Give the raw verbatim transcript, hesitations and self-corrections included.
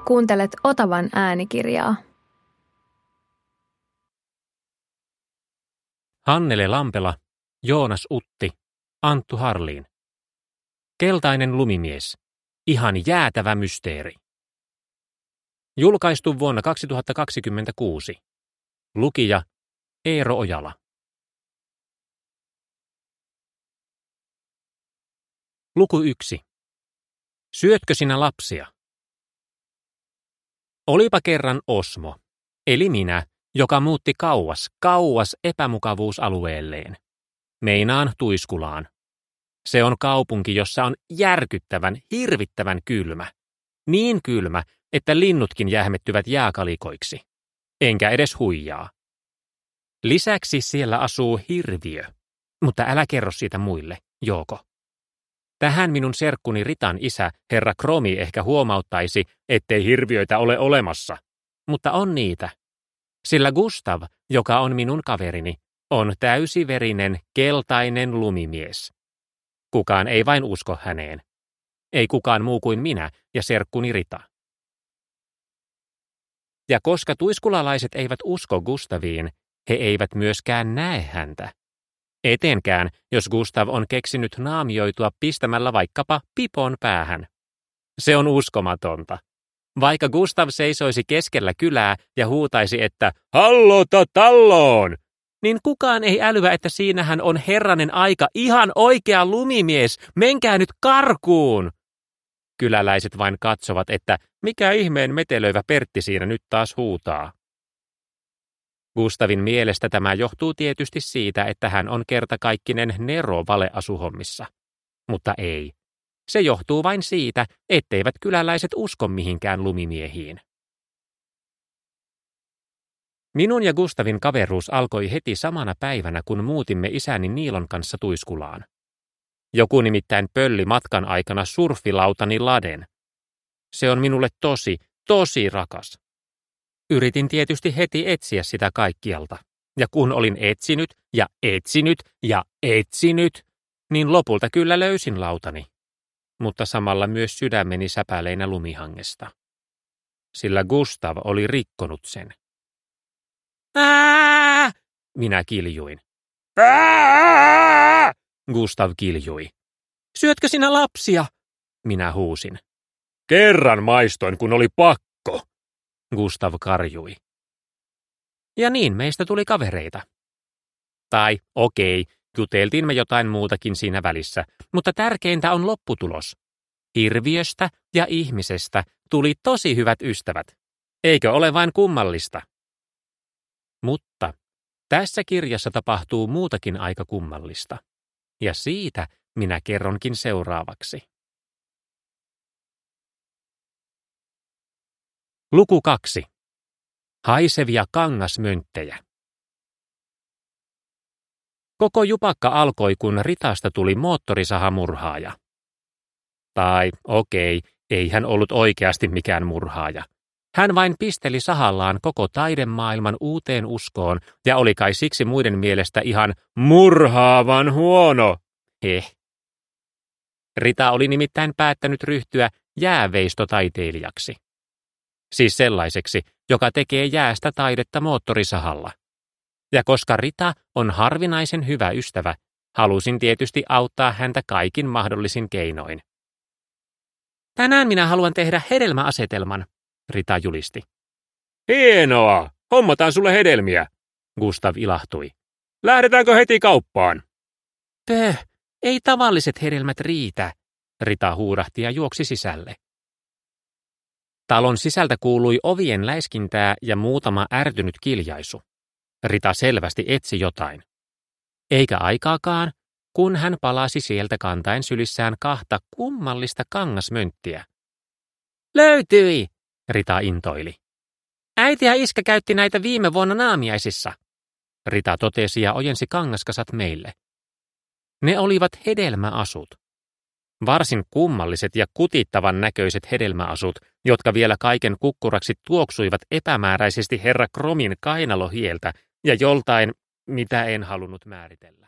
Kuuntelet Otavan äänikirjaa. Hannele Lampela, Joonas Utti, Anttu Harliin. Keltainen lumimies. Ihan jäätävä mysteeri. Julkaistu vuonna kaksituhattakaksikymmentäkuusi. Lukija Eero Ojala. Luku yksi. Syötkö sinä lapsia? Olipa kerran Osmo, eli minä, joka muutti kauas, kauas epämukavuusalueelleen. Meinaan Tuiskulaan. Se on kaupunki, jossa on järkyttävän, hirvittävän kylmä. Niin kylmä, että linnutkin jähmettyvät jääkalikoiksi. Enkä edes huijaa. Lisäksi siellä asuu hirviö, mutta älä kerro siitä muille, Jouko. Tähän minun serkkuni Ritan isä, herra Kromi, ehkä huomauttaisi, ettei hirviöitä ole olemassa. Mutta on niitä. Sillä Gustav, joka on minun kaverini, on täysiverinen, keltainen lumimies. Kukaan ei vain usko häneen. Ei kukaan muu kuin minä ja serkkuni Rita. Ja koska tuiskulalaiset eivät usko Gustaviin, he eivät myöskään näe häntä. Etenkään, jos Gustav on keksinyt naamioitua pistämällä vaikkapa pipon päähän. Se on uskomatonta. Vaikka Gustav seisoisi keskellä kylää ja huutaisi, että hallota talloon, niin kukaan ei älyä, että siinähän on herranen aika ihan oikea lumimies, menkää nyt karkuun. Kyläläiset vain katsovat, että mikä ihmeen metelöivä Pertti siinä nyt taas huutaa. Gustavin mielestä tämä johtuu tietysti siitä, että hän on kertakaikkinen nero valeasuhommissa. Mutta ei. Se johtuu vain siitä, etteivät kyläläiset usko mihinkään lumimiehiin. Minun ja Gustavin kaveruus alkoi heti samana päivänä, kun muutimme isäni Niilon kanssa Tuiskulaan. Joku nimittäin pölli matkan aikana surfilautani laden. Se on minulle tosi, tosi rakas. Yritin tietysti heti etsiä sitä kaikkialta. Ja kun olin etsinyt ja etsinyt ja etsinyt, niin lopulta kyllä löysin lautani. Mutta samalla myös sydämeni säpäleinä lumihangesta. Sillä Gustav oli rikkonut sen. Ää! Minä kiljuin. Ää! Gustav kiljui. Syötkö sinä lapsia? Minä huusin. Kerran maistoin, kun oli pakko. Gustav karjui. Ja niin meistä tuli kavereita. Tai okei, juteltiin me jotain muutakin siinä välissä, mutta tärkeintä on lopputulos. Hirviöstä ja ihmisestä tuli tosi hyvät ystävät. Eikö ole vain kummallista? Mutta tässä kirjassa tapahtuu muutakin aika kummallista. Ja siitä minä kerronkin seuraavaksi. Luku kaksi. Haisevia kangasmönttejä. Koko jupakka alkoi, kun Ritasta tuli moottorisahamurhaaja. Tai okei, ei hän ollut oikeasti mikään murhaaja. Hän vain pisteli sahallaan koko taidemaailman uuteen uskoon ja oli kai siksi muiden mielestä ihan murhaavan huono. Heh. Rita oli nimittäin päättänyt ryhtyä jääveistotaiteilijaksi. Siis sellaiseksi, joka tekee jäästä taidetta moottorisahalla. Ja koska Rita on harvinaisen hyvä ystävä, halusin tietysti auttaa häntä kaikin mahdollisin keinoin. Tänään minä haluan tehdä hedelmäasetelman, Rita julisti. Hienoa! Hommataan sulle hedelmiä, Gustav ilahtui. Lähdetäänkö heti kauppaan? Pöh, ei tavalliset hedelmät riitä, Rita huudahti ja juoksi sisälle. Talon sisältä kuului ovien läiskintää ja muutama ärtynyt kiljaisu. Rita selvästi etsi jotain. Eikä aikaakaan, kun hän palasi sieltä kantaen sylissään kahta kummallista kangasmönttiä. Löytyi, Rita intoili. Äiti ja iskä käytti näitä viime vuonna naamiaisissa, Rita totesi ja ojensi kangaskasat meille. Ne olivat hedelmäasut. Varsin kummalliset ja kutittavan näköiset hedelmäasut, jotka vielä kaiken kukkuraksi tuoksuivat epämääräisesti herra Kromin kainalohieltä ja joltain, mitä en halunnut määritellä.